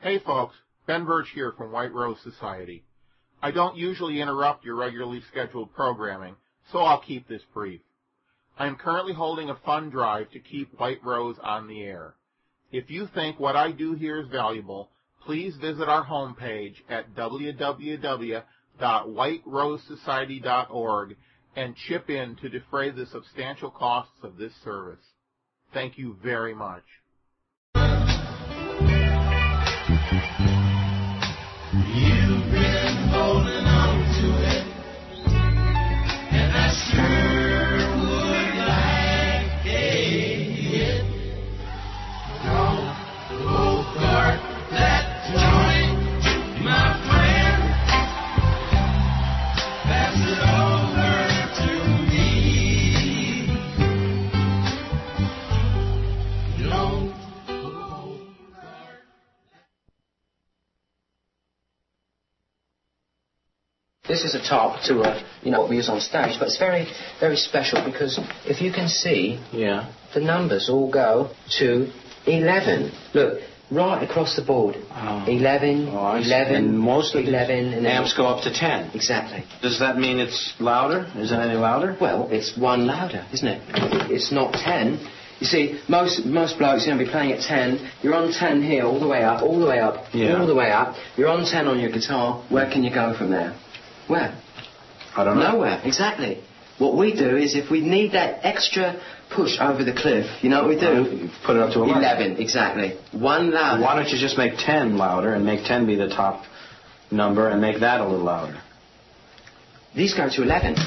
Hey folks, Ben Birch here from White Rose Society. I don't usually interrupt your regularly scheduled programming, so I'll keep this brief. I am currently holding a fund drive to keep White Rose on the air. If you think what I do here is valuable, please visit our homepage at www.whiterosesociety.org and chip in to defray the substantial costs of this service. Thank you very much. You've been holding on to it, and I sure would like it. Don't go start that joint, my friend. Pass it over to me. Don't go start. This is a top to what we use on stage, but it's very, very special because if you can see, the numbers all go to 11. Look, right across the board. 11, 11, and most of 11, and amps go up to 10. Exactly. Does that mean it's louder? Is it any louder? Well, it's one louder, isn't it? It's not 10. You see, most blokes are going to be playing at 10. You're on 10 here, all the way up, all the way up, all the way up. You're on 10 on your guitar. Where can you go from there? Where? I don't know. Nowhere, exactly. What we do is if we need that extra push over the cliff, you know what we do? You put it up to 11. 11, exactly. One louder. Why don't you just make 10 louder and make 10 be the top number and make that a little louder? These go to 11.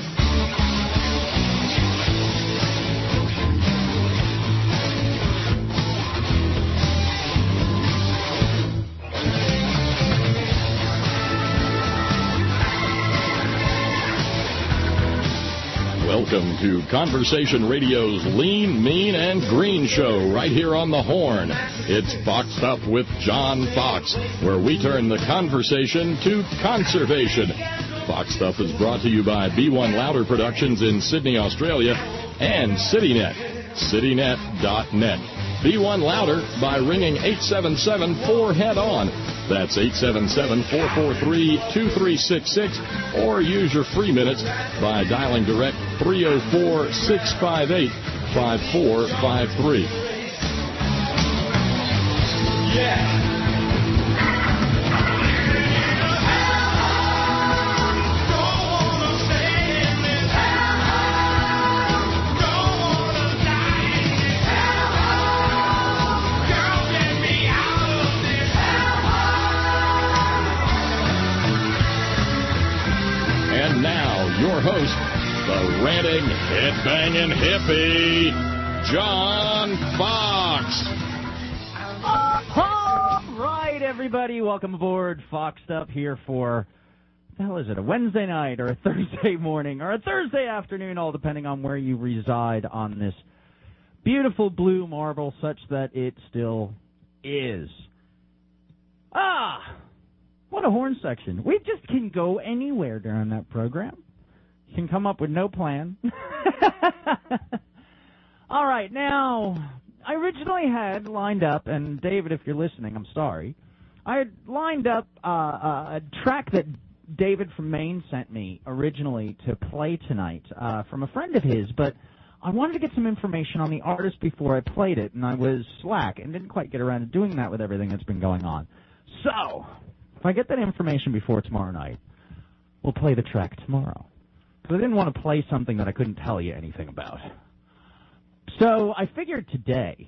Welcome to Conversation Radio's Lean, Mean, and Green show right here on the Horn. It's Foxed Up with John Fox, where we turn the conversation to conservation. Foxed Up is brought to you by B1 Louder Productions in Sydney, Australia, and CityNet, citynet.net. B1 Louder by ringing 877-4-HEAD-ON. That's 877-443-2366, or use your free minutes by dialing direct 304-658-5453. Yeah. Your host, the ranting, head-banging hippie, John Fox. All right, everybody, welcome aboard. Foxed Up here for, what the hell is it, a Wednesday night or a Thursday morning or a Thursday afternoon, all depending on where you reside on this beautiful blue marble, such that it still is. What a horn section. We just can go anywhere during that program. Can come up with no plan. All right, now, I originally had lined up, and David, if you're listening, I'm sorry, I had lined up a track that David from Maine sent me originally to play tonight from a friend of his, but I wanted to get some information on the artist before I played it, and I was slack and didn't quite get around to doing that with everything that's been going on. So, if I get that information before tomorrow night, we'll play the track tomorrow. I didn't want to play something that I couldn't tell you anything about. So I figured today,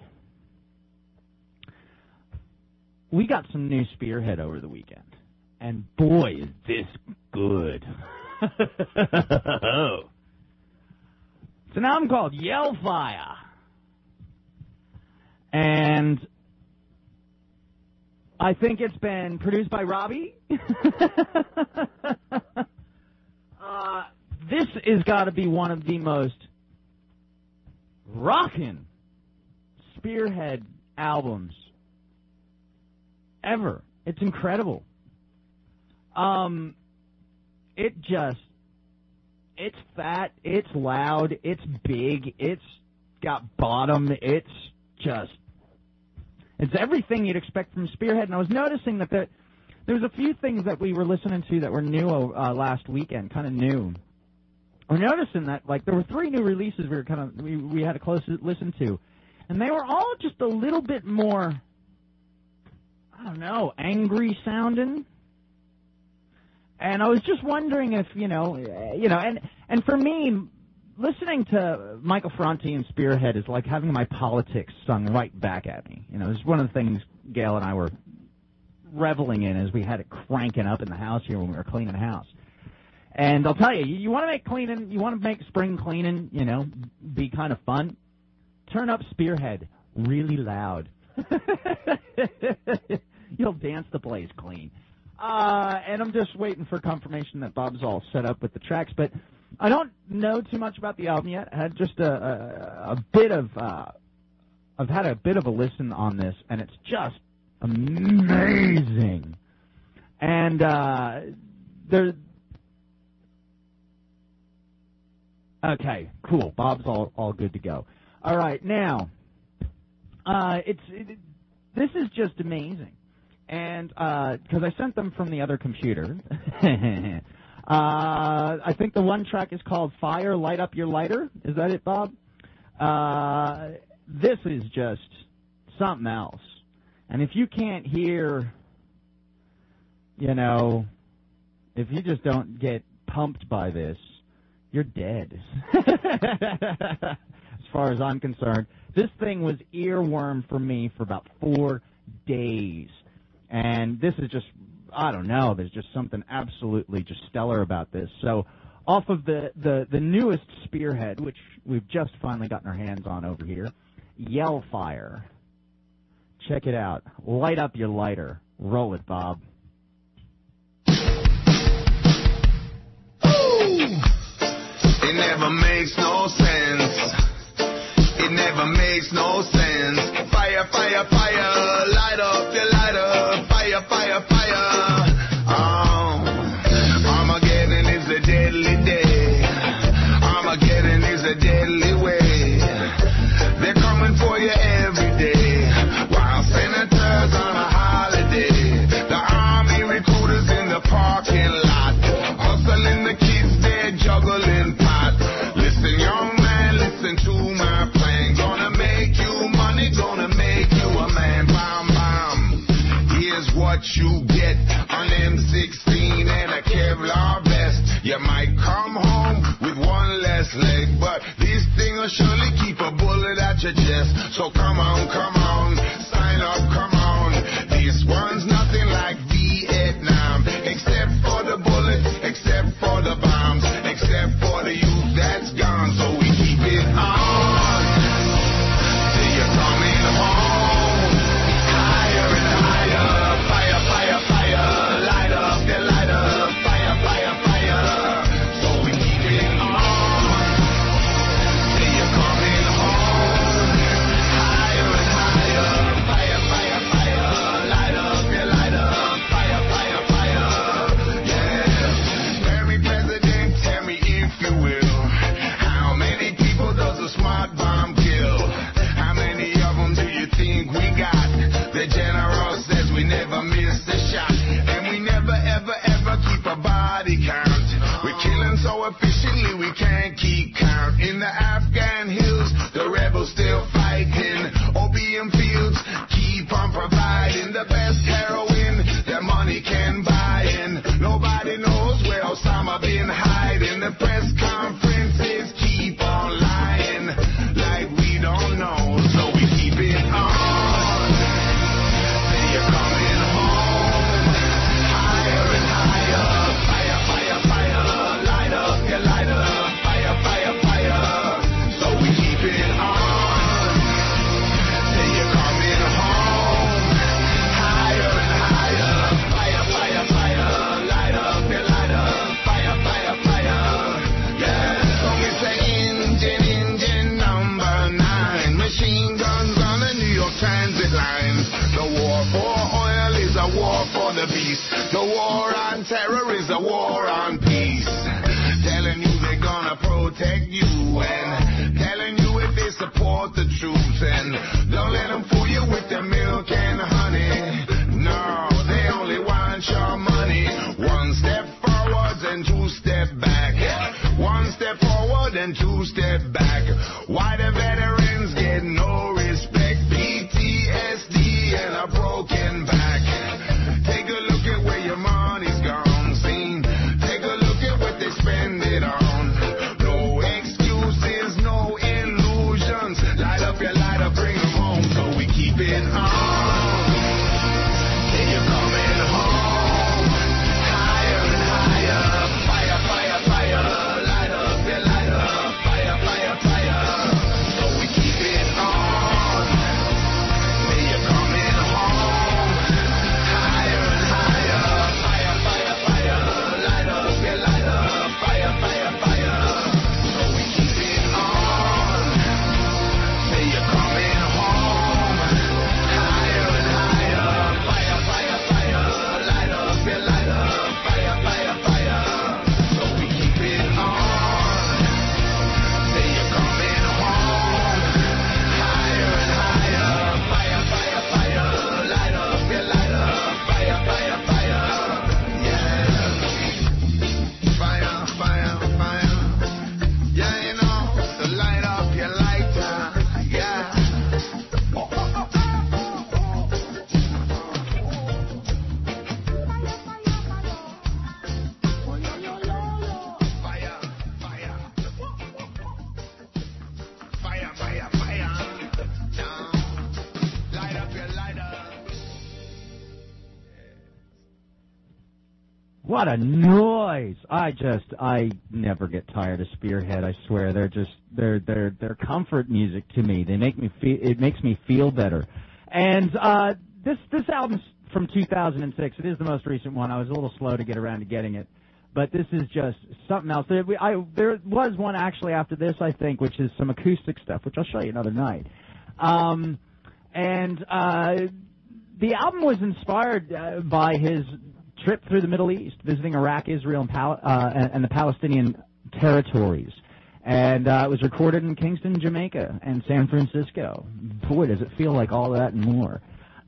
we got some new Spearhead over the weekend. And boy, is this good. So now I'm called Yellfire. And I think it's been produced by Robbie. This has got to be one of the most rockin' Spearhead albums ever. It's incredible. It's fat, it's loud, it's big, it's got bottom, it's It's everything you'd expect from Spearhead, and I was noticing that there was a few things that we were listening to that were new last weekend, kind of new. We're noticing that, like, there were 3 new releases we had a close listen to, and they were all just a little bit more, I don't know, angry sounding. And I was just wondering if, and for me, listening to Michael Franti and Spearhead is like having my politics sung right back at me. It's one of the things Gail and I were reveling in as we had it cranking up in the house here when we were cleaning the house. And I'll tell you, you want to make spring cleaning, be kind of fun, turn up Spearhead really loud. You'll dance the place clean. And I'm just waiting for confirmation that Bob's all set up with the tracks. But I don't know too much about the album yet. I had just I've had a bit of a listen on this, and it's just amazing. And okay, cool. Bob's all good to go. All right, now this is just amazing. And because I sent them from the other computer, I think the one track is called Fire, Light Up Your Lighter. Is that it, Bob? This is just something else. And if you can't hear, if you just don't get pumped by this, you're dead. As far as I'm concerned. This thing was earworm for me for about 4 days. And this is just, I don't know, there's just something absolutely just stellar about this. So off of the newest Spearhead, which we've just finally gotten our hands on over here, Yellfire. Check it out. Light up your lighter. Roll it, Bob. It never makes no sense. It never makes no sense. Fire, fire, fire. Light up your lighter. Fire, fire, fire. Armageddon is a deadly day. Armageddon is a deadly way. They're coming for you every day. While senators on a holiday. The army recruiters in the parking lot. Hustling the kids, they're juggling pot. Listen, young man, listen to my plan. Gonna make you money, gonna make you a man. Bam, bam. Here's what you get. An M16 and a Kevlar vest. You might come home with one less leg, but this thing will surely keep a bullet at your chest. So come on, sign up, come on. This one's nothing like Vietnam, except for the bullets, except for the bombs, except for the youth that's gone. So we keep it on till you're coming home. Higher and higher, fire, fire, fire. Light up the lighter, fire, fire, fire. So we keep it on till you're coming home. Higher and higher, fire, fire, fire. Light up the lighter, fire, fire, fire. Yeah. Tell me, President, tell me if you will, how many people does a smart bomb kill? How many of them do you think we got? The general says we never miss a shot, and we never, ever, ever keep a body count. We're killing so efficiently we can't keep count. In the Afghan hills, the rebels still fighting. Opium fields keep on providing the best heroin that money can buy. And nobody knows where Osama been hiding. The press conferences keep on lying like we don't know. So we keep it on till you're coming home. Higher and higher, fire, fire, fire. Light up your lighter, fire, fire, fire. So we keep it on till you're coming home. Higher and higher, fire, fire, fire. Light up your lighter, fire, fire, fire. Yeah. So we say engine number 9. Machine guns on the New York Transit lines. The war for oil is a war for the beast. The war on terror is a war on peace. Telling you they're gonna protect you, and telling you if they support the truth. And don't let them fool you with the milk and honey. No, they only want your money. One step forward and two step back. One step forward and two step back. Why the veterans get no respect? PTSD and a broken back. Take a look at where your money's gone. Seen. Take a look at what they spend it on. No excuses, no illusions. Light up your lighter, bring them home so we keep it on. You're coming home, higher and higher. Fire, fire, fire, light up your lighter. Fire, fire, fire, so we keep it on. You're coming home, higher and higher. Fire, fire, fire, light up your lighter. Fire, fire, fire, so we keep it on. You're coming home, higher and higher. Fire, fire, fire, light up your lighter. Fire, fire, fire, so we keep it on. Say you're coming home, higher and higher. Fire, fire, fire, light up your lighter. Fire, fire, fire, yeah. Fire, fire, fire, yeah, you know, so light up your lighter, yeah. Fire, fire, fire, fire, fire, yeah. Light up your lighter. What a noise! I never get tired of Spearhead. I swear, they're comfort music to me. They make me feel. It makes me feel better. And this album's from 2006. It is the most recent one. I was a little slow to get around to getting it, but this is just something else. There was one actually after this, I think, which is some acoustic stuff, which I'll show you another night. The album was inspired by his trip through the Middle East, visiting Iraq, Israel, and the Palestinian territories. And it was recorded in Kingston, Jamaica, and San Francisco. Boy, does it feel like all that and more.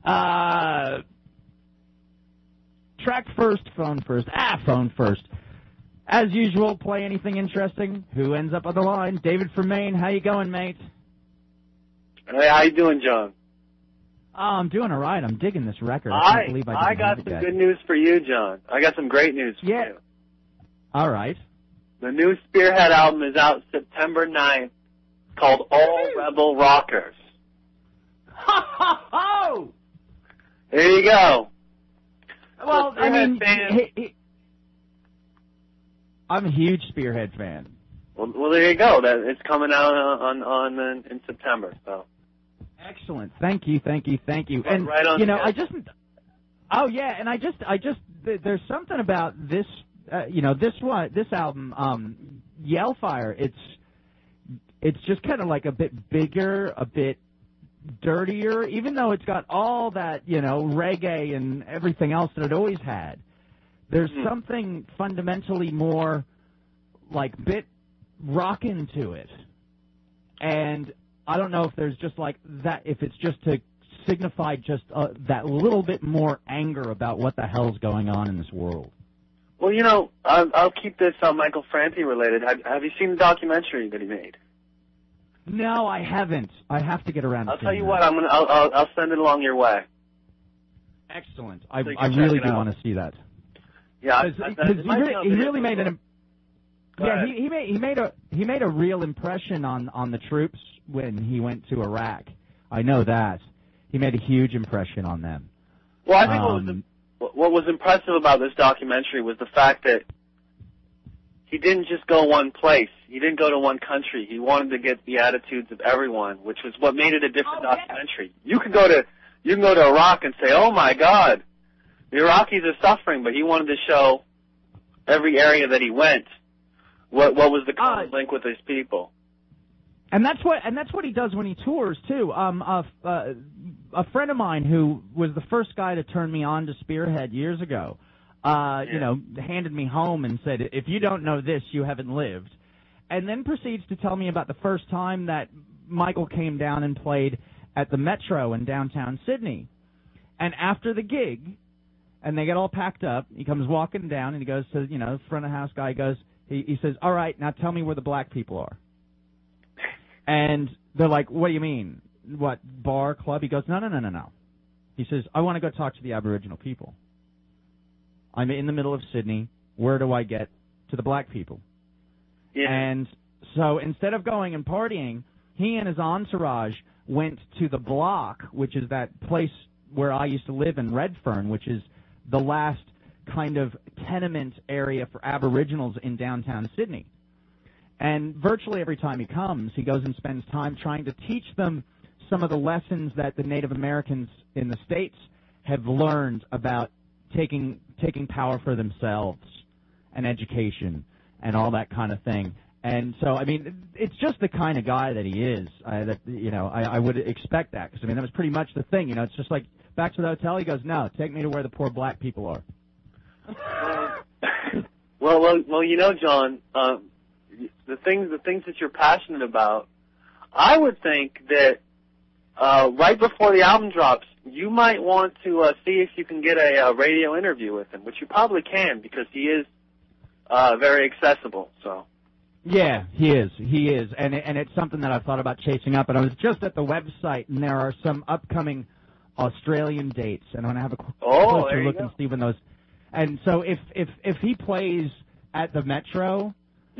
Track first, phone first. Phone first. As usual, play anything interesting. Who ends up on the line? David from Maine. How you going, mate? Hey, how you doing, John? Oh, I'm doing all right. I'm digging this record. I can't believe I got some good news for you, John. I got some great news for you. All right. The new Spearhead album is out September 9th, called All Rebel Rockers. Ho! There you go. Well, I mean, I'm a huge Spearhead fan. Well, there you go. It's coming out in September. So. Excellent. Thank you. And right on. You know, there's something about this. This album, Yellfire. It's just kind of like a bit bigger, a bit dirtier, even though it's got all that, reggae and everything else that it always had. There's something fundamentally more like bit rockin' to it. And I don't know if there's just like that, if it's just to signify just that little bit more anger about what the hell's going on in this world. Well, I'll keep this Michael Franti related. Have you seen the documentary that he made? No, I haven't. I have to get around to I'll tell you what. I'll send it along your way. Excellent. I really do want to see that. Yeah, he really made an. Yeah, he made a real impression on the troops when he went to Iraq. I know that. He made a huge impression on them. Well, I think what was impressive about this documentary was the fact that he didn't just go one place. He didn't go to one country. He wanted to get the attitudes of everyone, which was what made it a different documentary. You can go to Iraq and say, "Oh my God, the Iraqis are suffering," but he wanted to show every area that he went what was the common link with his people. And that's what he does when he tours too. A friend of mine who was the first guy to turn me on to Spearhead years ago, handed me home and said, "If you don't know this, you haven't lived." And then proceeds to tell me about the first time that Michael came down and played at the Metro in downtown Sydney. And after the gig, and they get all packed up, he comes walking down, and he goes to, the front of the house guy, he says, all right, now tell me where the black people are. And they're like, what do you mean? What, bar, club? He goes, no. He says, I want to go talk to the Aboriginal people. I'm in the middle of Sydney. Where do I get to the black people? Yeah. And so instead of going and partying, he and his entourage went to the Block, which is that place where I used to live in Redfern, which is the last kind of tenement area for Aboriginals in downtown Sydney. And virtually every time he comes, he goes and spends time trying to teach them some of the lessons that the Native Americans in the States have learned about taking power for themselves and education and all that kind of thing. And so, I mean, it's just the kind of guy that he is. I would expect that, because, I mean, that was pretty much the thing. It's just like, back to the hotel, he goes, no, take me to where the poor black people are. Well, John, the things that you're passionate about, I would think that right before the album drops, you might want to see if you can get a radio interview with him, which you probably can, because he is very accessible. So. Yeah, he is, and it's something that I've thought about chasing up. And I was just at the website, and there are some upcoming Australian dates, and I'm going to have a closer look and see when those. And so if he plays at the Metro,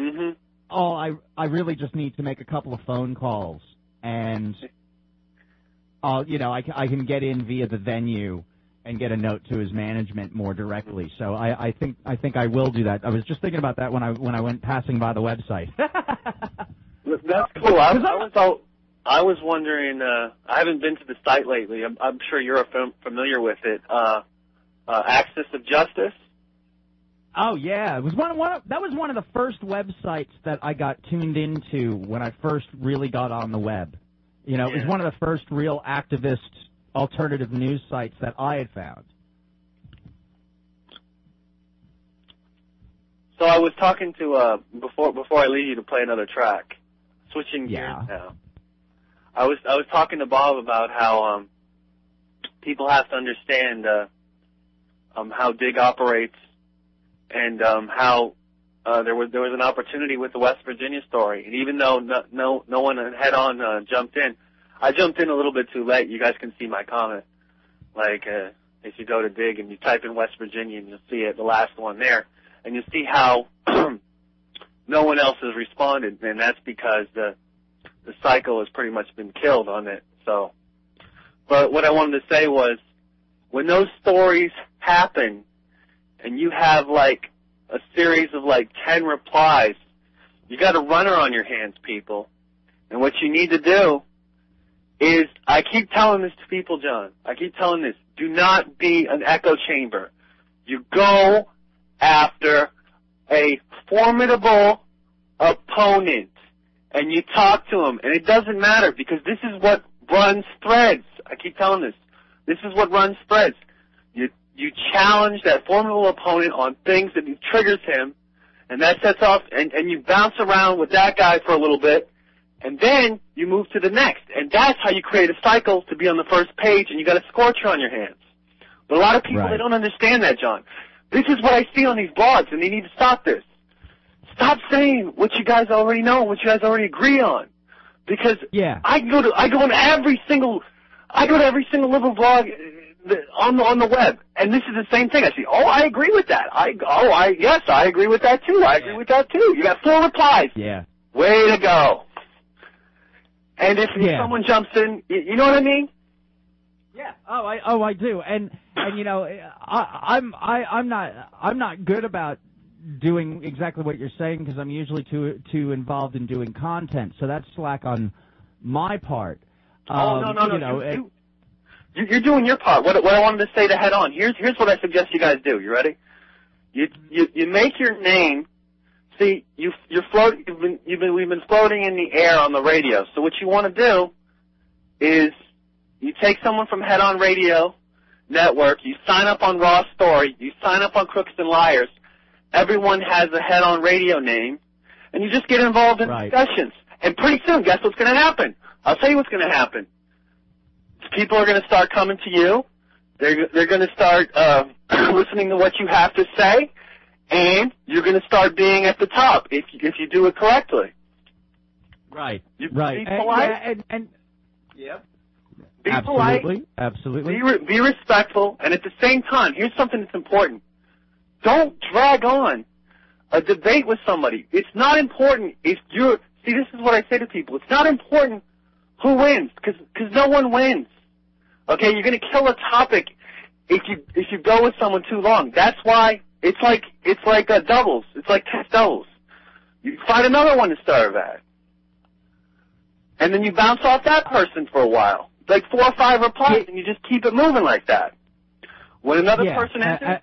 I really just need to make a couple of phone calls, and I can get in via the venue and get a note to his management more directly. So I think I will do that. I was just thinking about that when I went passing by the website. That's cool. I was wondering. I haven't been to the site lately. I'm sure you're familiar with it. Axis of Justice. Oh yeah, it was that was one of the first websites that I got tuned into when I first really got on the web. It was one of the first real activist alternative news sites that I had found. So I was talking to before I leave you to play another track. Switching gears now. I was talking to Bob about how people have to understand how DIG operates, and how there was an opportunity with the West Virginia story. And even though no one head on jumped in, I jumped in a little bit too late. You guys can see my comment. Like, if you go to DIG and you type in West Virginia, and you'll see it, the last one there, and you'll see how no one else has responded, and that's because the cycle has pretty much been killed on it. So, but what I wanted to say was, when those stories happen, and you have like a series of like 10 replies, you got a runner on your hands, people. And what you need to do is, I keep telling this to people, John. I keep telling this. Do not be an echo chamber. You go after a formidable opponent, and you talk to him. And it doesn't matter, because this is what runs threads. I keep telling this. This is what runs threads. You challenge that formidable opponent on things that triggers him, and that sets off, and you bounce around with that guy for a little bit, and then you move to the next. And that's how you create a cycle to be on the first page, and you got a scorcher on your hands. But a lot of people, They don't understand that, John. This is what I see on these blogs, and they need to stop this. Stop saying what you guys already know, what you guys already agree on. Because I go to every single liberal blog on the web, and this is the same thing. I see, I agree with that. Yes, I agree with that too. I agree with that too. You got 4 replies. Yeah. Way to go. And if someone jumps in, you know what I mean? Yeah. I do. And I'm not good about doing exactly what you're saying, because I'm usually too involved in doing content. So that's slack on my part. No. You're doing your part. What I wanted to say to head on. Here's what I suggest you guys do. You ready? You make your name. See, we've been floating in the air on the radio. So what you want to do is you take someone from Head On Radio Network, you sign up on Raw Story, you sign up on Crooks and Liars. Everyone has a Head On Radio name, and you just get involved in discussions. And pretty soon, guess what's going to happen? I'll tell you what's going to happen. people are going to start coming to you. They're going to start listening to what you have to say, and you're going to start being at the top if you do it correctly. Right. Be right. polite. Yep. Be Absolutely. polite. Absolutely. Be respectful, and at the same time, here's something that's important. Don't drag on a debate with somebody. It's not important if you're... See, this is what I say to people. It's not important who wins, because no one wins. Okay, you're going to kill a topic if you go with someone too long. That's why it's like doubles. It's like tennis doubles. You find another one to serve at, and then you bounce off that person for a while, like 4 or 5 replies, and you just keep it moving like that. When another person enters,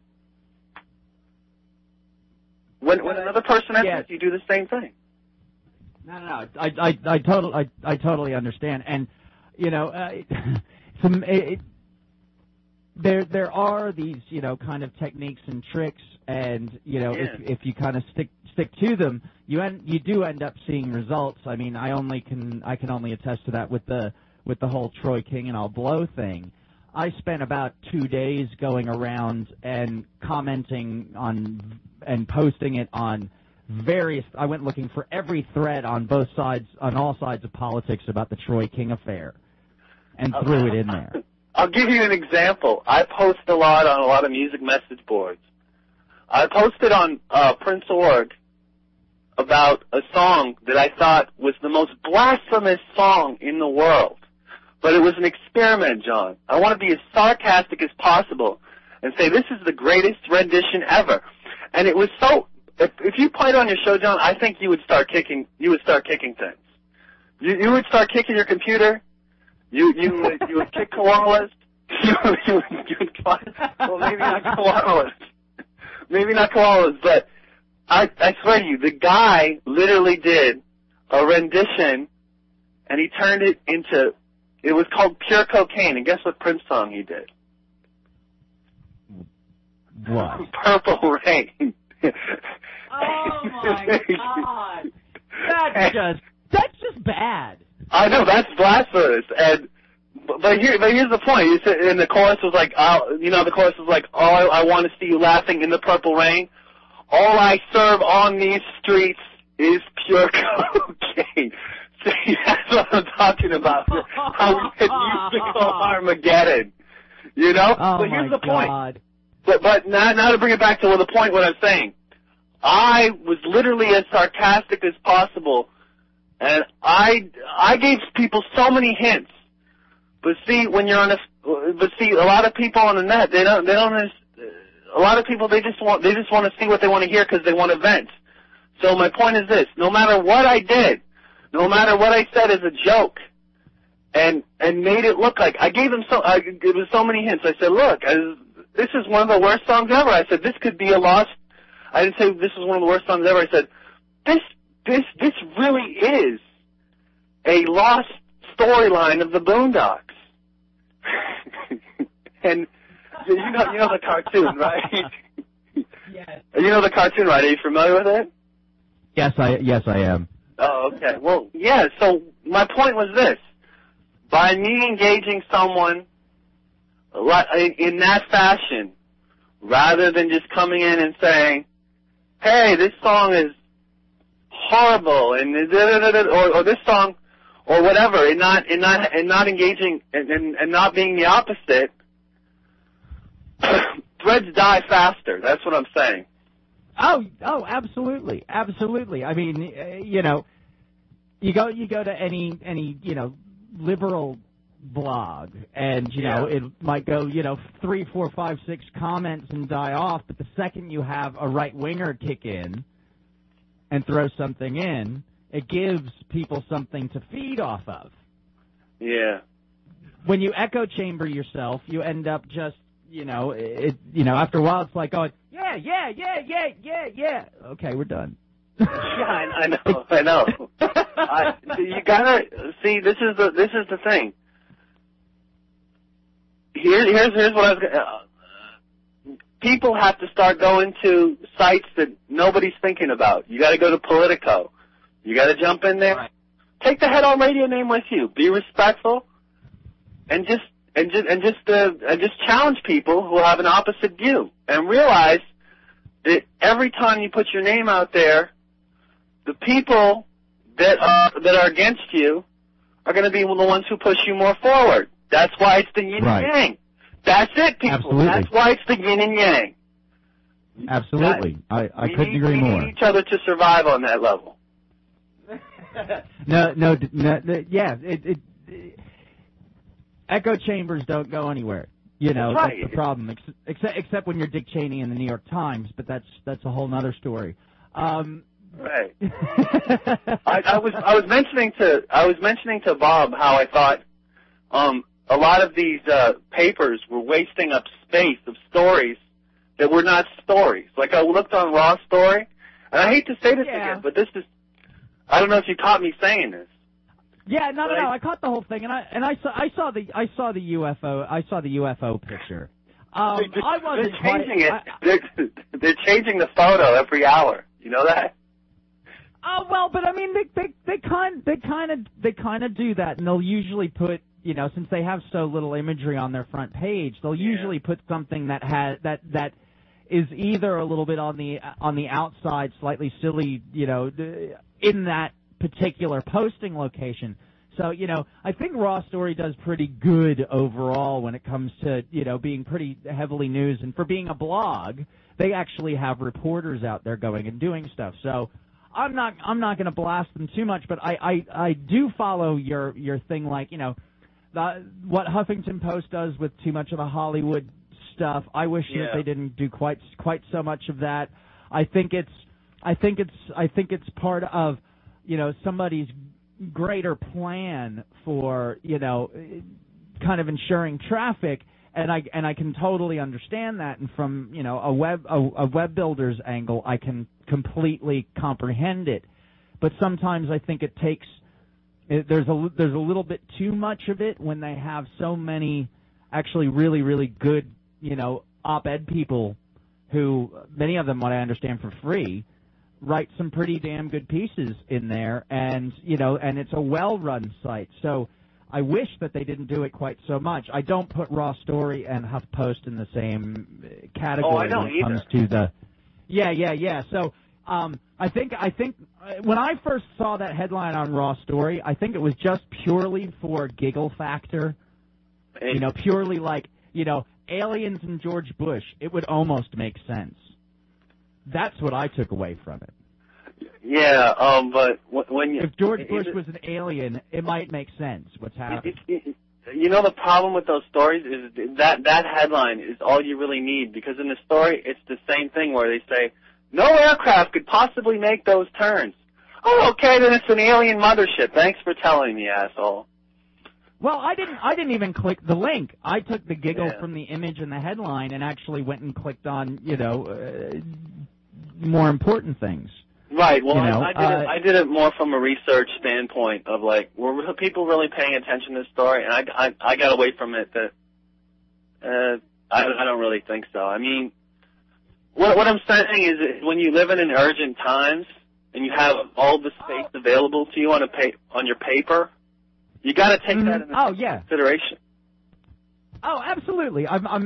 when another person enters, you do the same thing. No. I totally understand, and you know. There are these, you know, kind of techniques and tricks, and you know, if you kind of stick to them, you do end up seeing results. I mean, I can only attest to that with the whole Troy King and I'll Blow thing. I spent about 2 days going around and commenting on and posting it on various. I went looking for every thread on both sides, on all sides of politics about the Troy King affair. And threw it in there. I'll give you an example. I post a lot on a lot of music message boards. I posted on Prince.org about a song that I thought was the most blasphemous song in the world. But it was an experiment, John. I want to be as sarcastic as possible and say this is the greatest rendition ever. And it was so... If you played on your show, John, I think you would start kicking things. You would start kicking your computer. You would kick koalas. you would well, maybe not koalas. Maybe not koalas, but I swear to you, the guy literally did a rendition, and he turned it into, it was called Pure Cocaine, and guess what Prince song he did? What? Purple Rain. Oh, my God. That's just bad. I know, that's blasphemous, but here's the point. And the chorus was like, I want to see you laughing in the purple rain. All I serve on these streets is pure cocaine. See, that's what I'm talking about. How we had musical Armageddon. You know? Oh, but here's the God. point. But now to bring it back to the point, what I'm saying. I was literally as sarcastic as possible. And I gave people so many hints, but see, when you're on a lot of people on the net, they don't. A lot of people they just want to see what they want to hear because they want to vent. So my point is this: no matter what I did, no matter what I said as a joke, and made it look like I gave them it was so many hints. I said, look, this is one of the worst songs ever. I said this could be a lost. I didn't say this is one of the worst songs ever. I said this really is a lost storyline of the Boondocks. And you know the cartoon, right? Yes. You know the cartoon, right? Are you familiar with it? Yes, I am. Oh, okay. Well, yeah, so my point was this. By me engaging someone in that fashion, rather than just coming in and saying, hey, this song is horrible, and or this song, or whatever, and not engaging and not being the opposite, threads die faster. That's what I'm saying. Oh, absolutely. I mean, you know, you go to any liberal blog, and you know it might go 3, 4, 5, 6 comments and die off, but the second you have a right winger kick in and throw something in, it gives people something to feed off of. Yeah. When you echo chamber yourself, you end up just after a while it's like going, yeah. Okay, we're done. Yeah, I know. You gotta see. This is the thing. Here's what I was gonna. People have to start going to sites that nobody's thinking about. You got to go to Politico. You got to jump in there. Right. Take the Head On Radio name with you. Be respectful. and just challenge people who have an opposite view, and realize that every time you put your name out there, the people that are against you are going to be the ones who push you more forward. That's why it's the yin and yang. That's it, people. Absolutely. That's why it's the yin and yang. Absolutely. I couldn't agree more. We need each other to survive on that level. No, yeah. Echo chambers don't go anywhere. You know, that's the problem. Except when you're Dick Cheney in the New York Times, but that's a whole other story. Right. I was mentioning to Bob how I thought a lot of these papers were wasting up space of stories that were not stories. Like I looked on Raw Story, and I hate to say this again, but this is, I don't know if you caught me saying this. Yeah, no, I caught the whole thing, and I saw the UFO picture. I wasn't changing it. They're changing the photo every hour. You know that? Oh well, but I mean, they kind of do that, and they'll usually put, you know, since they have so little imagery on their front page, they'll usually put something that has that is either a little bit on the outside, slightly silly, you know, in that particular posting location. So, you know, I think Raw Story does pretty good overall when it comes to, you know, being pretty heavily news, and for being a blog, they actually have reporters out there going and doing stuff. So I'm not going to blast them too much, but I do follow your thing, like, you know, what Huffington Post does with too much of the Hollywood stuff. I wish that they didn't do quite so much of that. I think it's part of, you know, somebody's greater plan for, you know, kind of ensuring traffic, and I can totally understand that, and from, you know, a web builder's angle, I can completely comprehend it. But sometimes I think it takes there's a little bit too much of it when they have so many actually really, really good, you know, op-ed people who, many of them, what I understand, for free, write some pretty damn good pieces in there, and, you know, and it's a well-run site. So I wish that they didn't do it quite so much. I don't put Raw Story and HuffPost in the same category when it comes to the... Yeah. So I think when I first saw that headline on Raw Story, I think it was just purely for giggle factor. You know, purely like, you know, aliens and George Bush. It would almost make sense. That's what I took away from it. Yeah, but when you... If George Bush was an alien, it might make sense what's happening. You know, the problem with those stories is that headline is all you really need, because in the story, it's the same thing where they say, no aircraft could possibly make those turns. Oh, okay, then it's an alien mothership. Thanks for telling me, asshole. Well, I didn't even click the link. I took the giggle from the image and the headline and actually went and clicked on, you know, more important things. Right. Well, you know, I did it more from a research standpoint of, like, were people really paying attention to the story? And I got away from it that I don't really think so. I mean, what I'm saying is that when you live in urgent times and you have all the space available to you on your paper, you got to take that into consideration. Oh, absolutely. I'm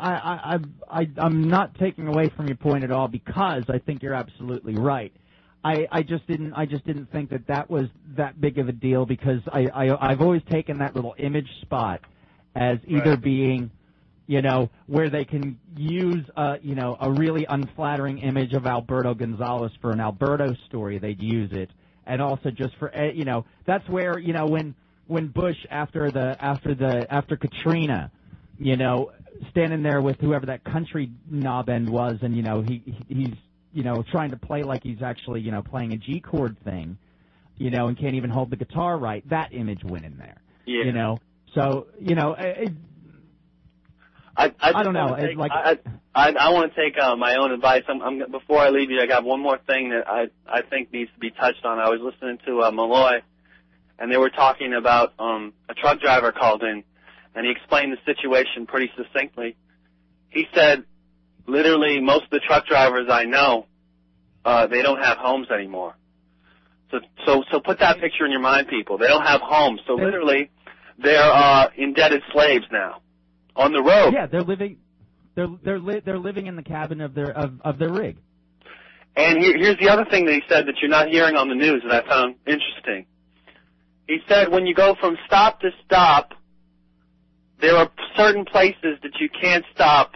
not taking away from your point at all, because I think you're absolutely right. I just didn't think that was that big of a deal, because I've always taken that little image spot as either being, you know, where they can use you know, a really unflattering image of Alberto Gonzalez for an Alberto story, they'd use it, and also just for, you know, that's where, you know, when Bush after Katrina, you know, standing there with whoever that country knob end was, and, you know, he's, you know, trying to play like he's actually, you know, playing a G chord thing, you know, and can't even hold the guitar right. That image went in there. Yeah. You know, so, you know, I don't know. I want to take my own advice. Before I leave you, I got one more thing that I think needs to be touched on. I was listening to Malloy, and they were talking about a truck driver called in, and he explained the situation pretty succinctly. He said, literally, most of the truck drivers I know, they don't have homes anymore. So put that picture in your mind, people. They don't have homes. So literally, they're indebted slaves now on the road. Yeah, they're living in the cabin of their rig. And here's the other thing that he said that you're not hearing on the news that I found interesting. He said when you go from stop to stop, there are certain places that you can't stop.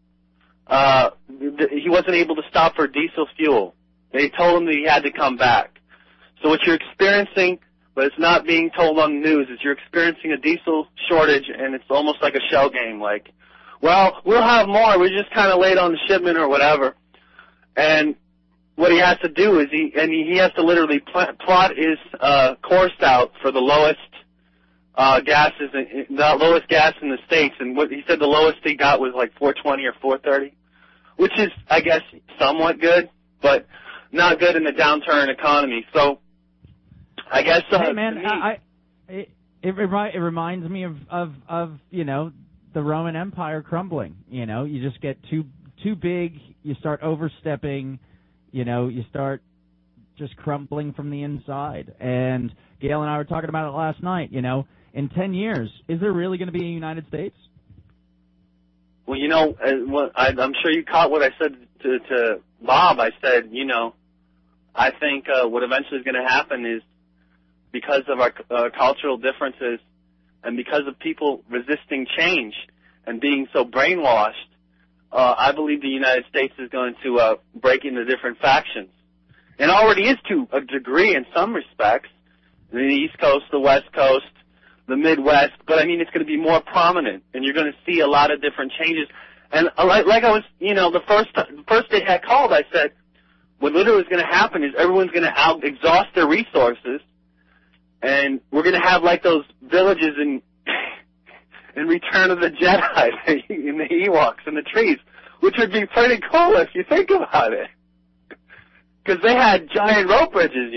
He wasn't able to stop for diesel fuel. They told him that he had to come back. So what you're experiencing, but it's not being told on the news, is you're experiencing a diesel shortage, and it's almost like a shell game. Like, well, we'll have more. We're just kind of late on the shipment or whatever. And what he has to do is he has to literally plot his course out for the lowest gases, the lowest gas in the States. And what he said the lowest he got was like 420 or 430, which is, I guess, somewhat good, but not good in the downturn economy. So I guess. Hey man, it reminds me of the Roman Empire crumbling. You just get too big, you start overstepping. You start just crumbling from the inside. And Gail and I were talking about it last night. In 10 years, is there really going to be a United States? Well, I'm sure you caught what I said to Bob. I said, I think what eventually is going to happen is because of our cultural differences and because of people resisting change and being so brainwashed, I believe the United States is going to break into different factions. And already is to a degree in some respects, the East Coast, the West Coast, the Midwest, but I mean it's going to be more prominent, and you're going to see a lot of different changes. And like I was, the first day I called, I said, what literally is going to happen is everyone's going to exhaust their resources, and we're going to have like those villages in Return of the Jedi, in the Ewoks and the trees, which would be pretty cool if you think about it. Because they had giant rope bridges,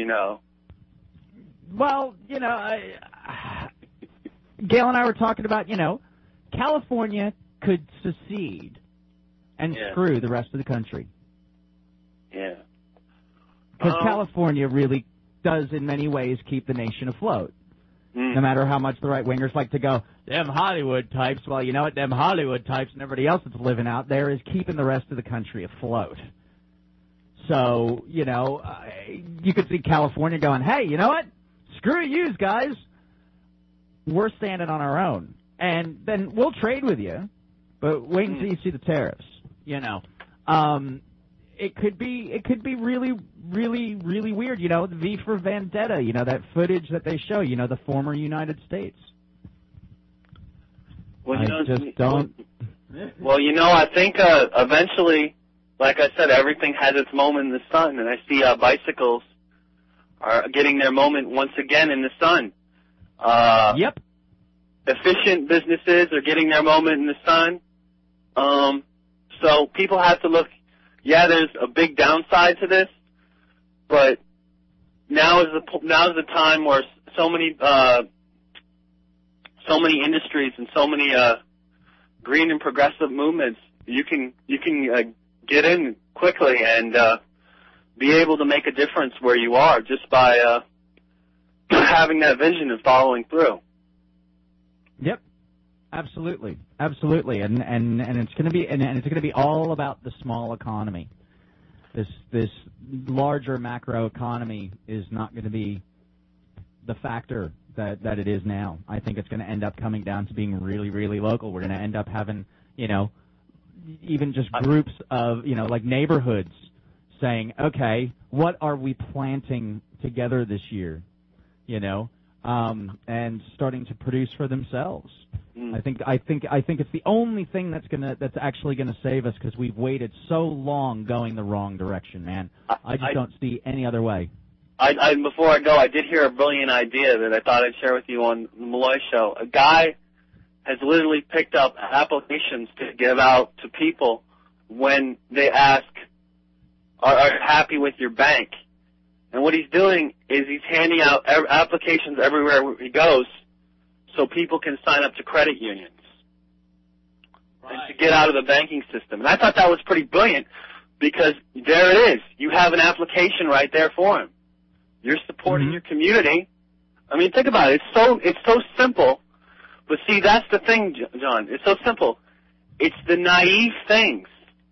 Well, Gail and I were talking about, California could secede and screw the rest of the country. Yeah. Because California really does, in many ways, keep the nation afloat. No matter how much the right-wingers like to go, them Hollywood types, well, you know what, them Hollywood types and everybody else that's living out there is keeping the rest of the country afloat. So, you could see California going, hey, you know what, screw yous, guys. We're standing on our own. And then we'll trade with you, but wait until you see the tariffs, It could be really, really, really weird. The V for Vendetta, that footage that they show, the former United States. Well, I just don't. Well, I think eventually, like I said, everything has its moment in the sun, and I see bicycles are getting their moment once again in the sun. Yep. Efficient businesses are getting their moment in the sun. So people have to look. Yeah, there's a big downside to this, but now is the time where so many industries and so many green and progressive movements you can get in quickly and be able to make a difference where you are just by having that vision and following through. Yep. Absolutely, and it's going to be all about the small economy. This larger macro economy is not going to be the factor that it is now. I think it's going to end up coming down to being really, really local. We're going to end up having, even just groups of, like neighborhoods saying, okay, what are we planting together this year, and starting to produce for themselves. I think it's the only thing that's actually gonna save us, because we've waited so long going the wrong direction, man. I just don't see any other way. Before I go, I did hear a brilliant idea that I thought I'd share with you on the Malloy Show. A guy has literally picked up applications to give out to people when they ask, are you happy with your bank? And what he's doing is he's handing out applications everywhere he goes so people can sign up to credit unions and to get out of the banking system. And I thought that was pretty brilliant, because there it is. You have an application right there for him. You're supporting your community. I mean, think about it. It's so simple But see, that's the thing, John. It's so simple. It's the naive things.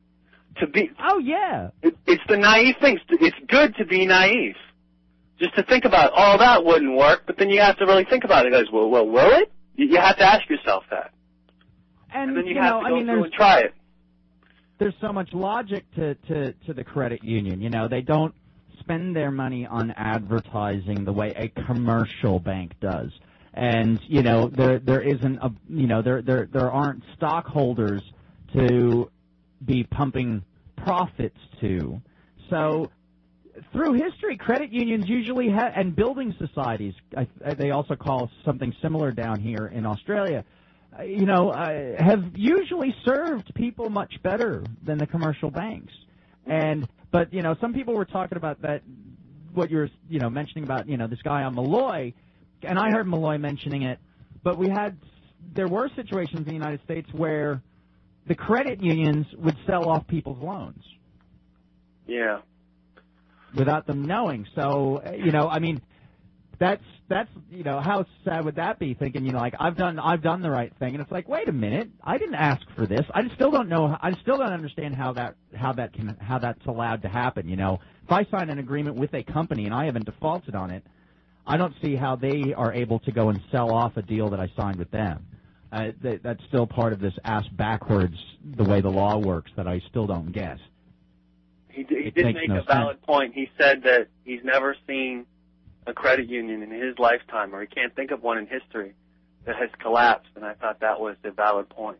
Oh, yeah. It's the naive things. It's good to be naive. Just to think about, oh, that wouldn't work, but then you have to really think about it. It goes, well, will it? You have to ask yourself that. And then you have to go through and try it. There's so much logic to the credit union. You know, they don't spend their money on advertising the way a commercial bank does. And, you know, there isn't a, you know, there aren't stockholders to be pumping profits to. So through history, credit unions usually have, and building societies, they also call something similar down here in Australia, you know, have usually served people much better than the commercial banks. But, you know, some people were talking about that, what you're, you know, mentioning about, you know, this guy on Malloy, and I heard Malloy mentioning it, but there were situations in the United States where the credit unions would sell off people's loans. Yeah. Without them knowing. So, you know, I mean, that's you know, how sad would that be? Thinking, you know, like I've done the right thing, and it's like, wait a minute, I didn't ask for this. I still don't know. I still don't understand how that's allowed to happen. You know, if I sign an agreement with a company and I haven't defaulted on it, I don't see how they are able to go and sell off a deal that I signed with them. That's still part of this ass backwards, the way the law works, that I still don't get. He did make a valid point. He said that he's never seen a credit union in his lifetime, or he can't think of one in history, that has collapsed, and I thought that was a valid point.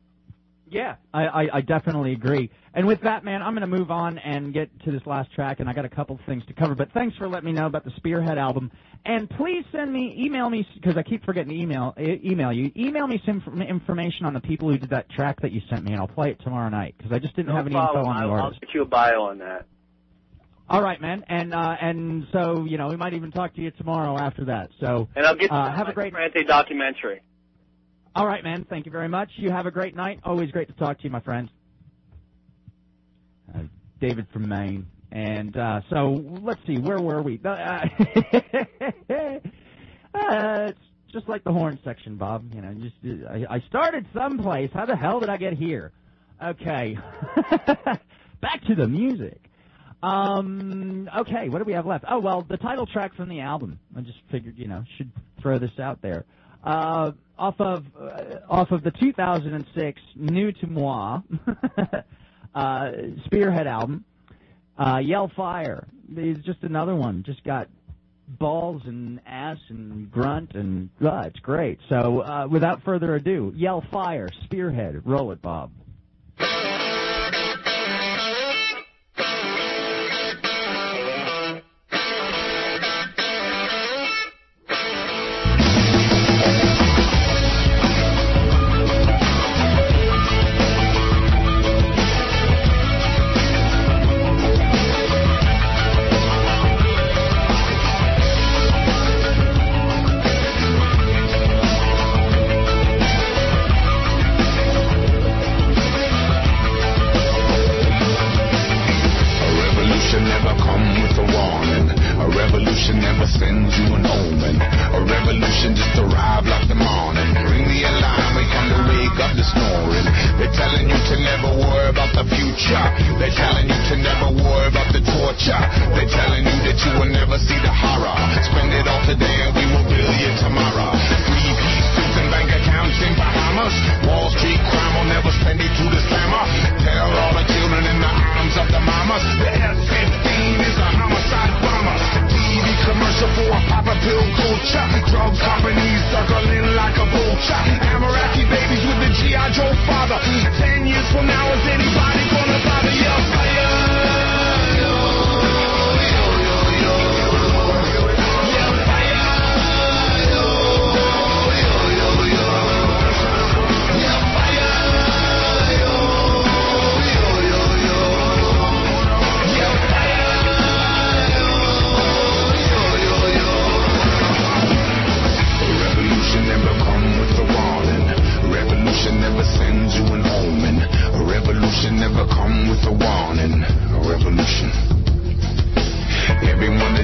Yeah, I definitely agree. And with that, man, I'm going to move on and get to this last track, and I got a couple things to cover. But thanks for letting me know about the Spearhead album. And please email me, because I keep forgetting to email you. Email me some information on the people who did that track that you sent me, and I'll play it tomorrow night, because I just didn't have any info on the artist. I'll get you a bio on that. All right, man. And so, you know, we might even talk to you tomorrow after that. So, and I'll get you have a great documentary. All right, man. Thank you very much. You have a great night. Always great to talk to you, my friend. David from Maine. And so let's see. Where were we? It's just like the horn section, Bob. You know, I started someplace. How the hell did I get here? Okay. Back to the music. Okay, what do we have left? Oh, well, the title track from the album. I just figured, you know, should throw this out there. Off of the 2006 New to Moi Spearhead album, Yell Fire. It's just another one. Just got balls and ass and grunt and it's great. So without further ado, Yell Fire, Spearhead. Roll it, Bob.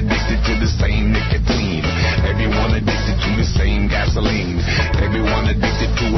Everyone addicted to the same gasoline. Everyone addicted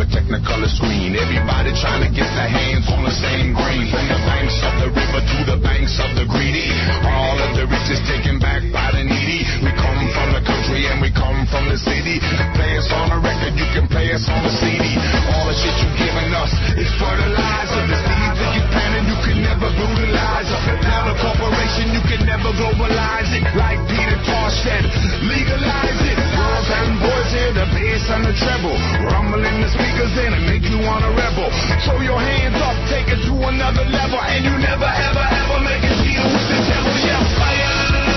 a technicolor screen. Everybody trying to get their hands on the same grain. From the banks of the river to the banks of the greedy, all of the rich is taken back by the needy. We come from the country and we come from the city. Play us on a record, you can play us on a CD. All the shit you've given us is fertilizer. The seeds that you planted, you can never brutalize it. Now the corporation, you can never globalize it. Like Peter Tosh said, legalize it. Girls and boys hear the bass and the treble, rumbling the speakers in and make you wanna rebel. Throw your hands up, take it to another level, and you never ever ever make a deal with the devil. Yeah, fire.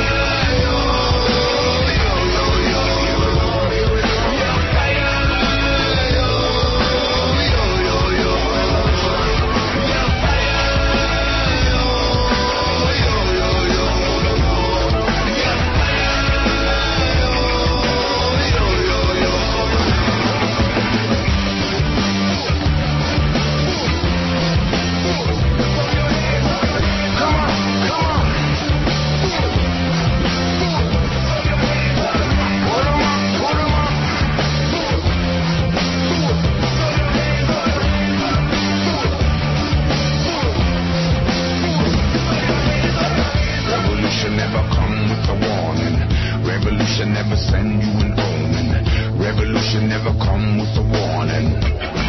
Revolution never send you an omen. Revolution never come with a warning.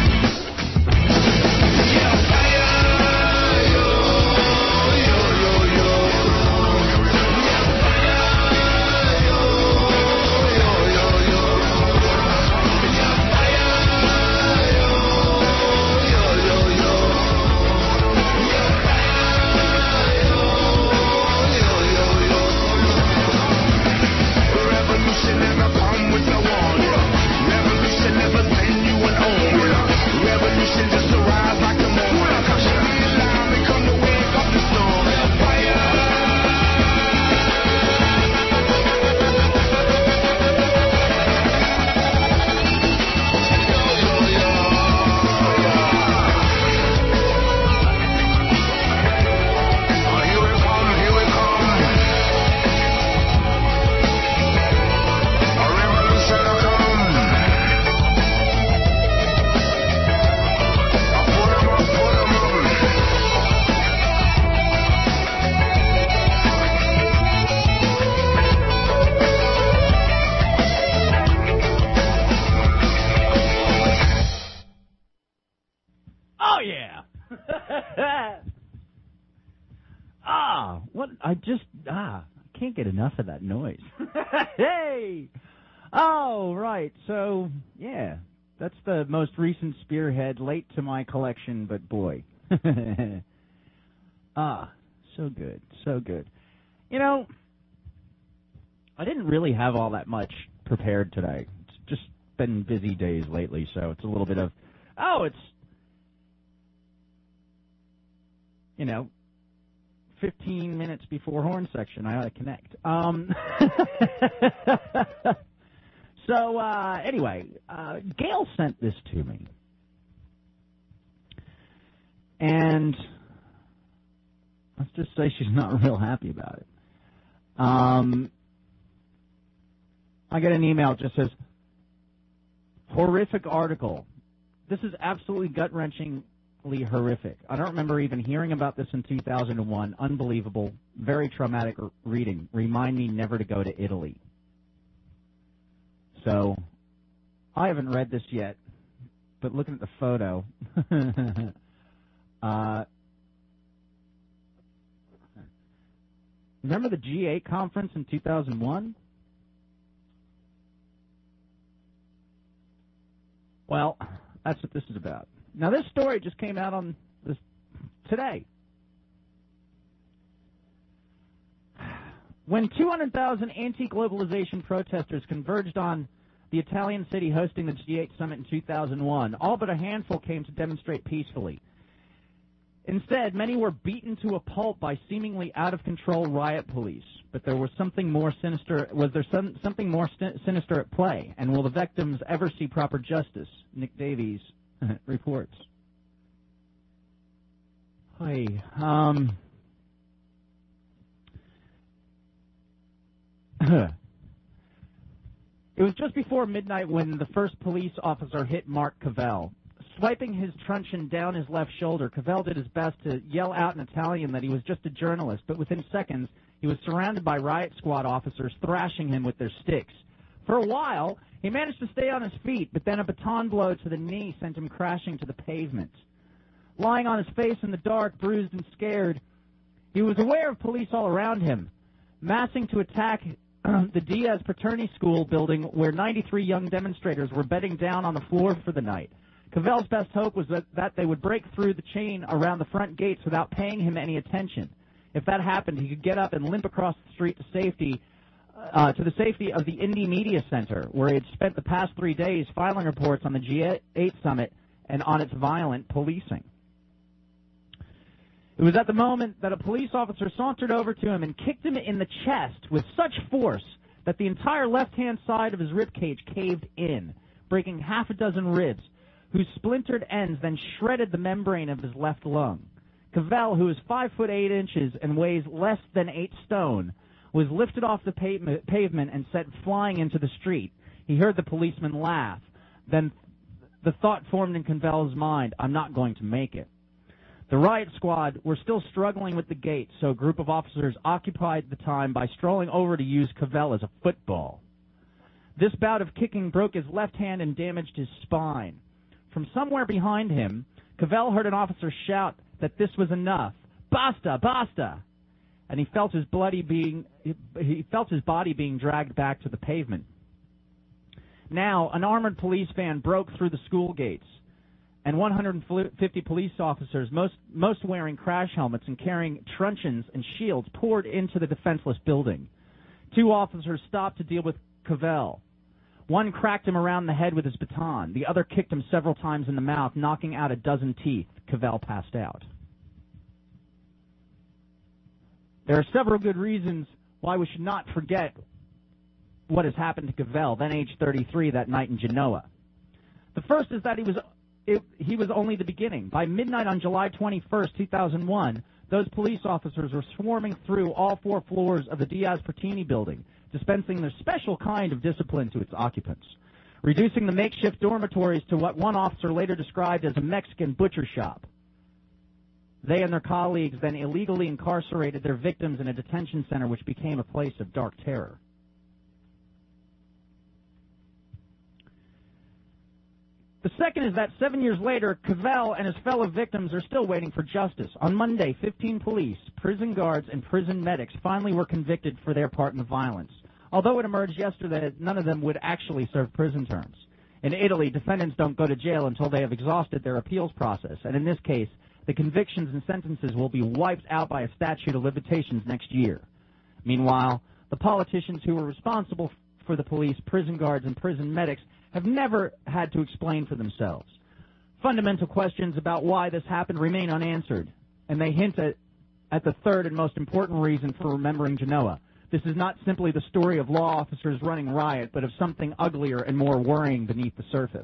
I can't get enough of that noise. Hey! Oh, right. So, yeah, that's the most recent Spearhead, late to my collection, but boy. So good, so good. You know, I didn't really have all that much prepared today. It's just been busy days lately, so it's a little bit of, it's, 15 minutes before horn section. I ought to connect. So, anyway, Gail sent this to me. And let's just say she's not real happy about it. I get an email that just says, horrific article. This is absolutely gut-wrenchingly horrific. I don't remember even hearing about this in 2001. Unbelievable. Very traumatic reading. Remind me never to go to Italy. So, I haven't read this yet, but looking at the photo, remember the G8 conference in 2001? Well, that's what this is about. Now, this story just came out on this today. When 200,000 anti-globalization protesters converged on the Italian city hosting the G8 summit in 2001, all but a handful came to demonstrate peacefully. Instead, many were beaten to a pulp by seemingly out-of-control riot police. But there was something more sinister. Was there something more sinister at play? And will the victims ever see proper justice? Nick Davies reports. Hi. It was just before midnight when the first police officer hit Mark Cavell, Swiping his truncheon down his left shoulder, Cavell did his best to yell out in Italian that he was just a journalist, but within seconds he was surrounded by riot squad officers thrashing him with their sticks. For a while, he managed to stay on his feet, but then a baton blow to the knee sent him crashing to the pavement. Lying on his face in the dark, bruised and scared, he was aware of police all around him, massing to attack the Diaz Paterni School building where 93 young demonstrators were bedding down on the floor for the night. Cavell's best hope was that they would break through the chain around the front gates without paying him any attention. If that happened, he could get up and limp across the street to safety of the Indy Media Center, where he had spent the past 3 days filing reports on the G8 summit and on its violent policing. It was at the moment that a police officer sauntered over to him and kicked him in the chest with such force that the entire left-hand side of his ribcage caved in, breaking half a dozen ribs, whose splintered ends then shredded the membrane of his left lung. Cavell, who is 5 foot 8 inches and weighs less than 8 stone, was lifted off the pavement and sent flying into the street. He heard the policeman laugh. Then the thought formed in Cavell's mind, I'm not going to make it. The riot squad were still struggling with the gate, so a group of officers occupied the time by strolling over to use Cavell as a football. This bout of kicking broke his left hand and damaged his spine. From somewhere behind him, Cavell heard an officer shout that this was enough. Basta, basta! And he felt his body being dragged back to the pavement. Now, an armored police van broke through the school gates, and 150 police officers, most wearing crash helmets and carrying truncheons and shields, poured into the defenseless building. 2 officers stopped to deal with Cavell. One cracked him around the head with his baton. The other kicked him several times in the mouth, knocking out a dozen teeth. Cavell passed out. There are several good reasons why we should not forget what has happened to Cavell, then age 33, that night in Genoa. The first is that he was only the beginning. By midnight on July 21st, 2001, those police officers were swarming through all 4 floors of the Diaz Paterni building, dispensing their special kind of discipline to its occupants, reducing the makeshift dormitories to what one officer later described as a Mexican butcher shop. They and their colleagues then illegally incarcerated their victims in a detention center which became a place of dark terror. The second is that 7 years later, Cavell and his fellow victims are still waiting for justice. On Monday, 15 police, prison guards, and prison medics finally were convicted for their part in the violence, although it emerged yesterday that none of them would actually serve prison terms. In Italy, defendants don't go to jail until they have exhausted their appeals process, and in this case, the convictions and sentences will be wiped out by a statute of limitations next year. Meanwhile, the politicians who were responsible for the police, prison guards, and prison medics have never had to explain for themselves. Fundamental questions about why this happened remain unanswered, and they hint at the third and most important reason for remembering Genoa. This is not simply the story of law officers running riot, but of something uglier and more worrying beneath the surface.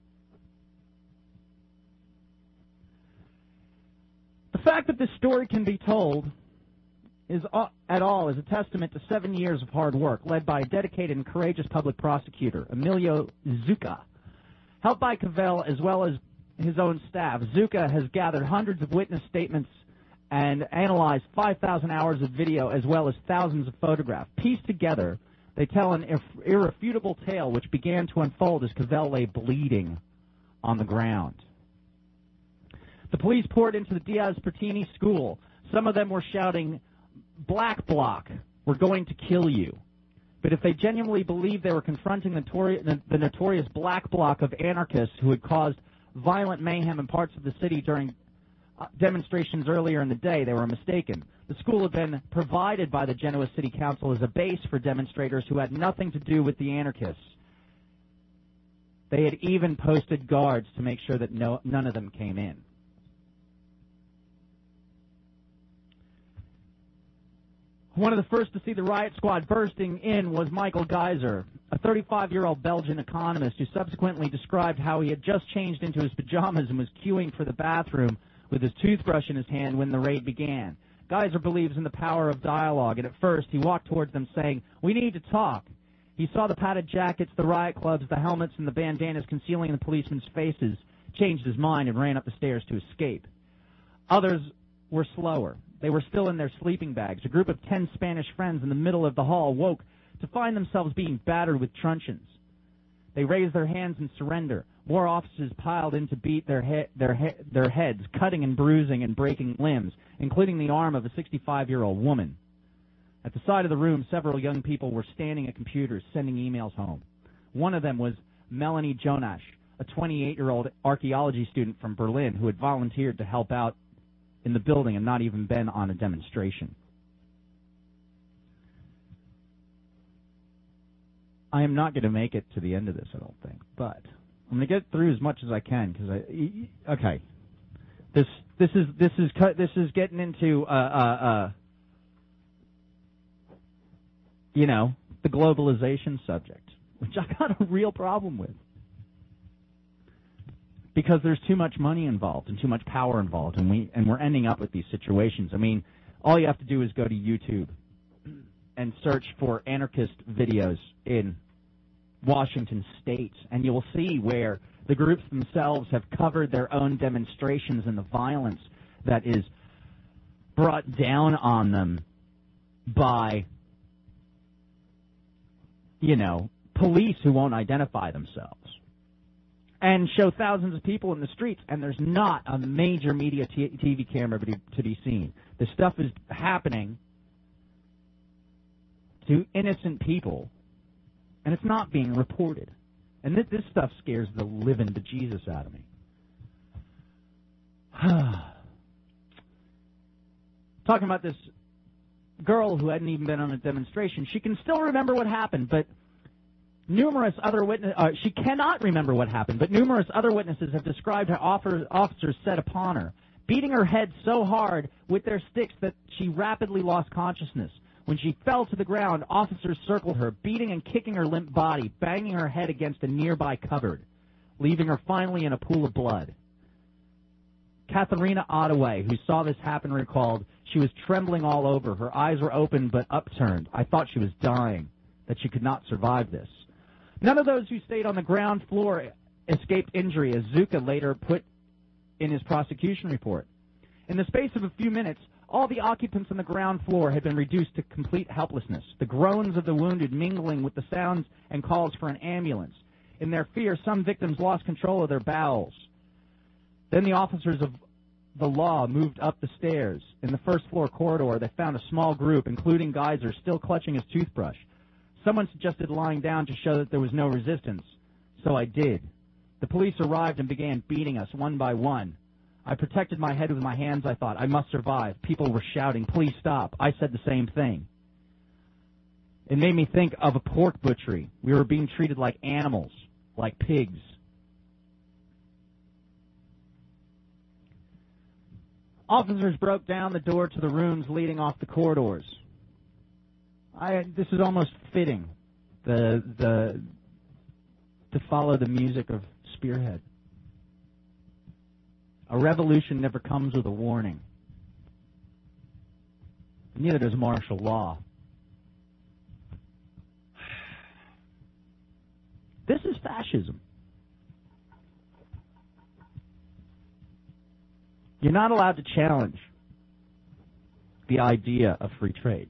The fact that this story can be told is a testament to 7 years of hard work, led by a dedicated and courageous public prosecutor, Emilio Zucca. Helped by Cavell as well as his own staff, Zucca has gathered hundreds of witness statements and analyzed 5,000 hours of video as well as thousands of photographs. Pieced together, they tell an irrefutable tale which began to unfold as Cavell lay bleeding on the ground. The police poured into the Diaz Paterni school. Some of them were shouting, "Black Bloc, we're going to kill you." But if they genuinely believed they were confronting the notorious Black Bloc of anarchists who had caused violent mayhem in parts of the city during demonstrations earlier in the day, they were mistaken. The school had been provided by the Genoa City Council as a base for demonstrators who had nothing to do with the anarchists. They had even posted guards to make sure that none of them came in. One of the first to see the riot squad bursting in was Michael Geiser, a 35-year-old Belgian economist who subsequently described how he had just changed into his pajamas and was queuing for the bathroom with his toothbrush in his hand when the raid began. Geiser believes in the power of dialogue, and at first he walked towards them saying, "We need to talk." He saw the padded jackets, the riot clubs, the helmets, and the bandanas concealing the policemen's faces. changed his mind and ran up the stairs to escape. Others were slower. They were still in their sleeping bags. A group of 10 Spanish friends in the middle of the hall woke to find themselves being battered with truncheons. They raised their hands in surrender. More officers piled in to beat their heads, cutting and bruising and breaking limbs, including the arm of a 65-year-old woman. At the side of the room, several young people were standing at computers, sending emails home. One of them was Melanie Jonash, a 28-year-old archaeology student from Berlin who had volunteered to help out in the building and not even been on a demonstration. I am not going to make it to the end of this, I don't think, but I'm going to get through as much as I can because okay, this is getting into the globalization subject, which I got a real problem with because there's too much money involved and too much power involved, and we're ending up with these situations. I mean, all you have to do is go to YouTube and search for anarchist videos in Washington State, and you will see where the groups themselves have covered their own demonstrations and the violence that is brought down on them by, police who won't identify themselves, and show thousands of people in the streets, and there's not a major media TV camera to be seen. This stuff is happening to innocent people, and it's not being reported. And this stuff scares the living bejesus out of me. Talking about this girl who hadn't even been on a demonstration, she can still remember what happened, but numerous other witnesses, she cannot remember what happened, but numerous other witnesses have described how officers set upon her, beating her head so hard with their sticks that she rapidly lost consciousness. When she fell to the ground, officers circled her, beating and kicking her limp body, banging her head against a nearby cupboard, leaving her finally in a pool of blood. Katharina Ottaway, who saw this happen, recalled, "She was trembling all over. Her eyes were open but upturned. I thought she was dying, that she could not survive this." None of those who stayed on the ground floor escaped injury, as Zuka later put in his prosecution report. In the space of a few minutes, all the occupants on the ground floor had been reduced to complete helplessness, the groans of the wounded mingling with the sounds and calls for an ambulance. In their fear, some victims lost control of their bowels. Then the officers of the law moved up the stairs. In the first-floor corridor, they found a small group, including Geyser, still clutching his toothbrush. Someone suggested lying down to show that there was no resistance, so I did. The police arrived and began beating us one by one. I protected my head with my hands, I thought. I must survive. People were shouting, "Please stop." I said the same thing. It made me think of a pork butchery. We were being treated like animals, like pigs. Officers broke down the door to the rooms leading off the corridors. This is almost fitting, to follow the music of Spearhead. A revolution never comes with a warning. Neither does martial law. This is fascism. You're not allowed to challenge the idea of free trade.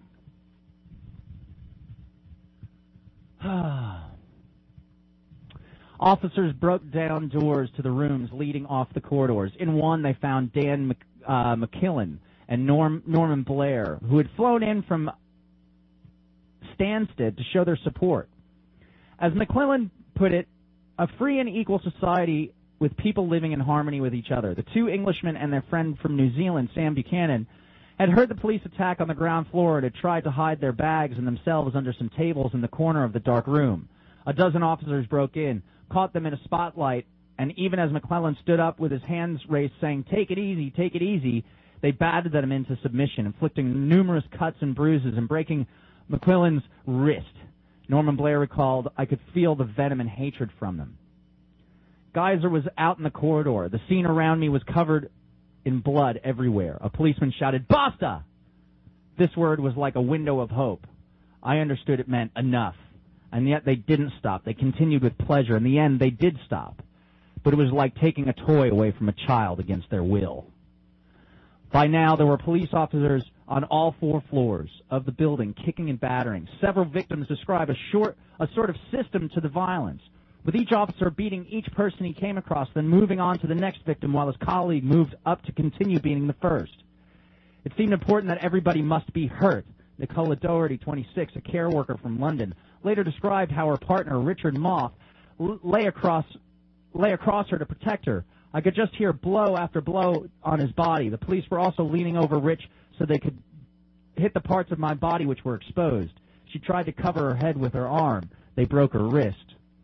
Officers broke down doors to the rooms leading off the corridors. In one, they found Dan McKillen and Norman Blair, who had flown in from Stansted to show their support. As McClellan put it, a free and equal society with people living in harmony with each other. The two Englishmen and their friend from New Zealand, Sam Buchanan, had heard the police attack on the ground floor and had tried to hide their bags and themselves under some tables in the corner of the dark room. A dozen officers broke in, caught them in a spotlight, and even as McClellan stood up with his hands raised saying, "Take it easy," they battered them into submission, inflicting numerous cuts and bruises and breaking McClellan's wrist. Norman Blair recalled, "I could feel the venom and hatred from them." Geyser was out in the corridor. The scene around me was covered in blood everywhere. A policeman shouted, "Basta!" This word was like a window of hope. I understood it meant enough. And yet they didn't stop. They continued with pleasure. In the end, they did stop. but it was like taking a toy away from a child against their will. By now, there were police officers on all 4 floors of the building, kicking and battering. Several victims describe a sort of system to the violence, with each officer beating each person he came across, then moving on to the next victim while his colleague moved up to continue beating the first. It seemed important that everybody must be hurt. Nicola Doherty, 26, a care worker from London, later described how her partner, Richard Moth, lay across her to protect her. I could just hear blow after blow on his body. The police were also leaning over Rich so they could hit the parts of my body which were exposed. She tried to cover her head with her arm. They broke her wrist.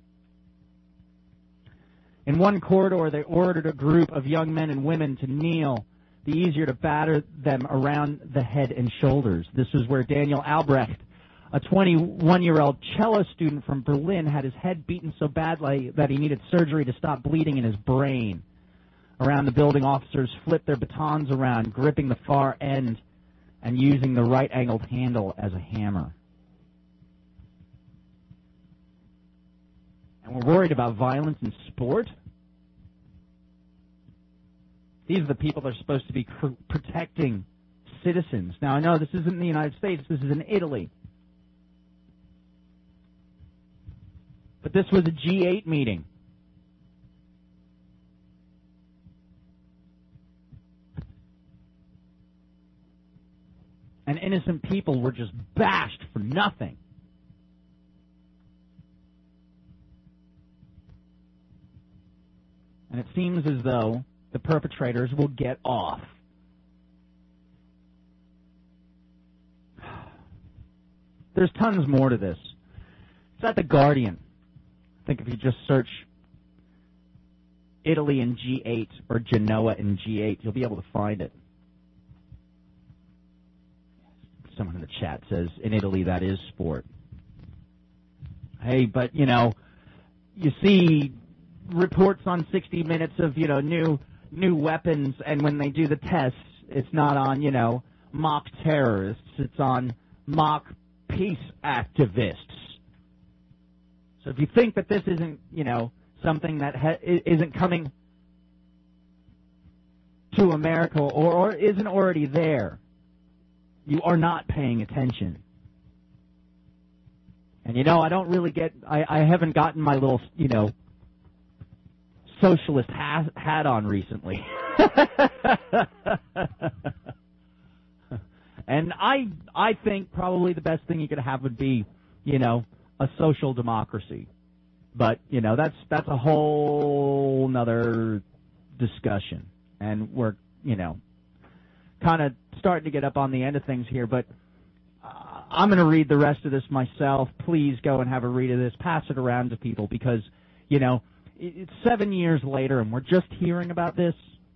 In one corridor, they ordered a group of young men and women to kneel, the easier to batter them around the head and shoulders. This was where Daniel Albrecht, a 21-year-old cello student from Berlin, had his head beaten so badly that he needed surgery to stop bleeding in his brain. Around the building, officers flipped their batons around, gripping the far end and using the right-angled handle as a hammer. And we're worried about violence in sport? These are the people that are supposed to be protecting citizens. Now, I know this isn't in the United States. This is in Italy. But this was a G8 meeting. And innocent people were just bashed for nothing. And it seems as though the perpetrators will get off. There's tons more to this. It's at The Guardian. I think if you just search Italy in G8 or Genoa in G8, you'll be able to find it. Someone in the chat says, in Italy, that is sport. Hey, but, you see reports on 60 Minutes of, new weapons, and when they do the tests, it's not on, mock terrorists. It's on mock peace activists. So if you think that this isn't, something that isn't coming to America or isn't already there, you are not paying attention. And, I don't really I haven't gotten my little, socialist hat on recently. And I think probably the best thing you could have would be, a social democracy. But, that's a whole nother discussion. And we're, kind of starting to get up on the end of things here, but I'm going to read the rest of this myself. Please go and have a read of this. Pass it around to people because, it's 7 years later and we're just hearing about this.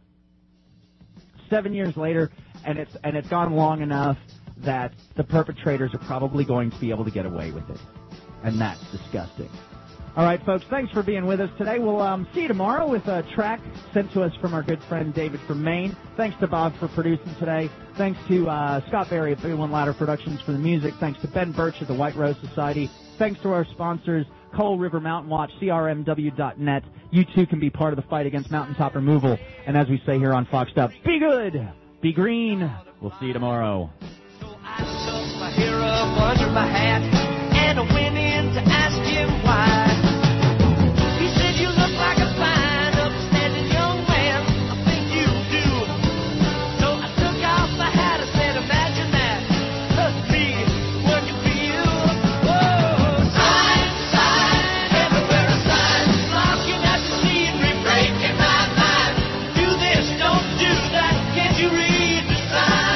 7 years later, and it's gone long enough that the perpetrators are probably going to be able to get away with it. And that's disgusting. All right, folks, thanks for being with us today. We'll see you tomorrow with a track sent to us from our good friend David from Maine. Thanks to Bob for producing today. Thanks to Scott Berry at Big One Ladder Productions for the music. Thanks to Ben Birch at the White Rose Society. Thanks to our sponsors, Coal River Mountain Watch, CRMW.net. You too can be part of the fight against mountaintop removal. And as we say here on Foxed Up, be good, be green. We'll see you tomorrow. So I took my hair up under my hat and I went in to ask him why. He said, you look like a fine, upstanding young man. I think you do. So I took off my hat and said, imagine that. Me working for you. Whoa, sign, sign, everywhere a sign. Blocking out the scenery, breaking my mind. Do this, don't do that. Can't you read the sign?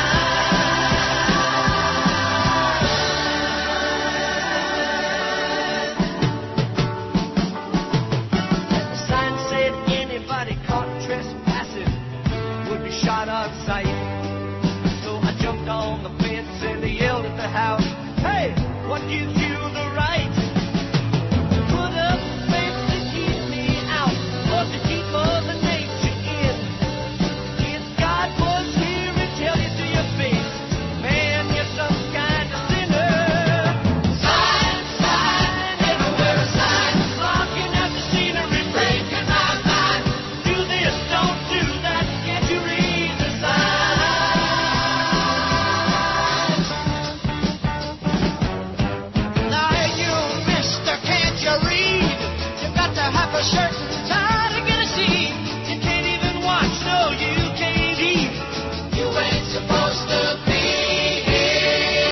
Shot on sight. So I jumped on the fence and I yelled at the house, hey, what gives you